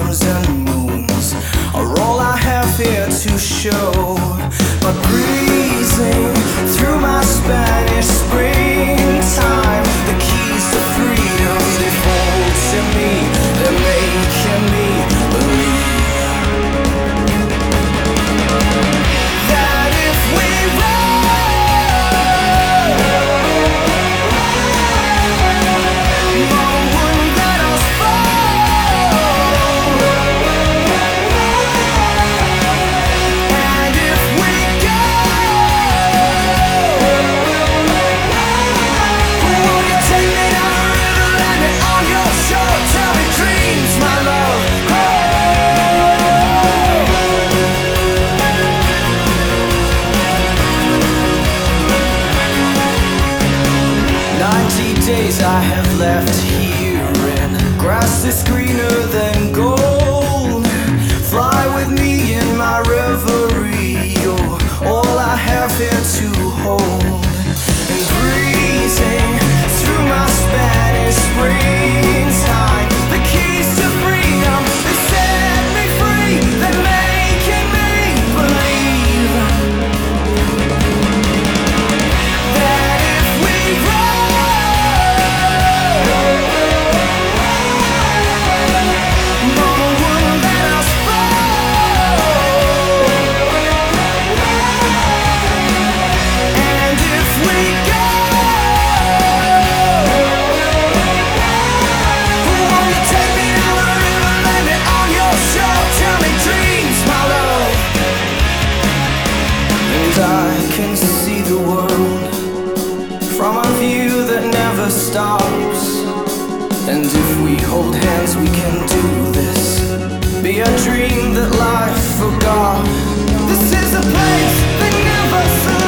suns and moons are all I have here to show. But breezing through my Spanish springtime, the keys to freedom, they fall to me. They're making me believe that if we days I have left here in grass that's greener than gold. Fly with me in my reverie, you're all I have here to hold. And breezing through my Spanish springtime, the keys to freedom, they set me free. They're making me believe that if we I can see the world from a view that never stops. And if we hold hands we can do this, be a dream that life forgot. This is a place that never sleeps.